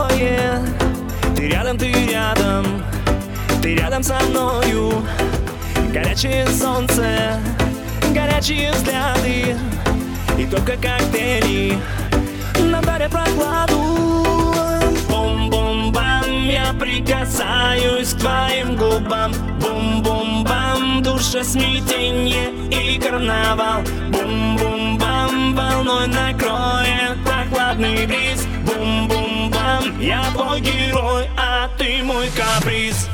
накроет. Ты рядом, ты рядом со мною. Горячее солнце, горячие взгляды, и только коктейли нам дарят прохладу. Бум-бум-бам, я прикасаюсь к твоим губам. Бум-бум-бам, душа смятенье и карнавал. Бум-бум-бам, волной накроет прохладный бриз. Бум-бум-бам, я твой герой, а ты мой каприз.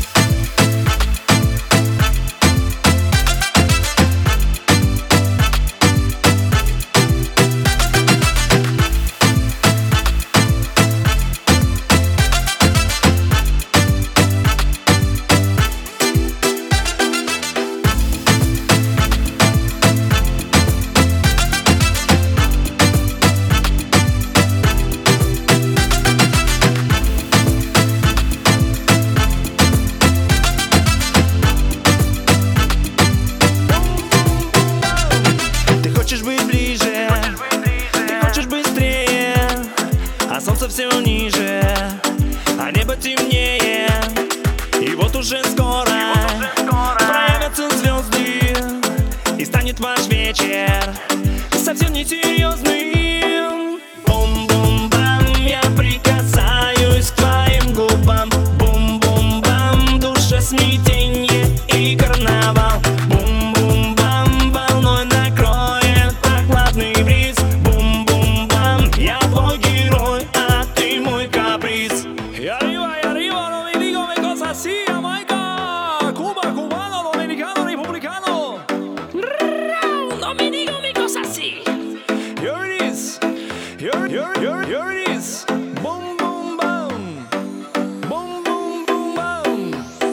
Хочешь быть ближе, ты хочешь быстрее, а солнце все ниже, а небо темнее. И вот уже скоро проявятся звезды, и станет ваш вечер совсем несерьезным. Бум-бум-бам, я прикасаюсь к твоим губам. Бум-бум-бам, душа смятенье и карнавал. Бум-бум-бам, волной накроет прохладный бриз. Бум-бум-бам, я твой герой, а ты мой каприз. Y arriba, no me digo me cosas así, Jamaica, Cuba, cubano, dominicano, republicano. No me digo mi cosa así. Here it is, here it is. Boom, boom, boom. Boom, boom, boom, boom.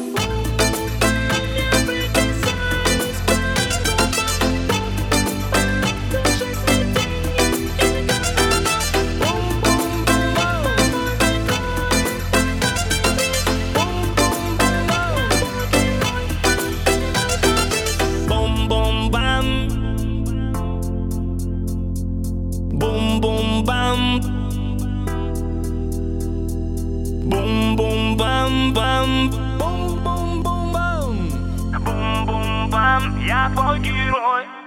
Бум-бум-бам, бум-бум-бам, бум-бум-бам-бам, Boom, boom, boom, boom. бум-бум-бам, я твой герой.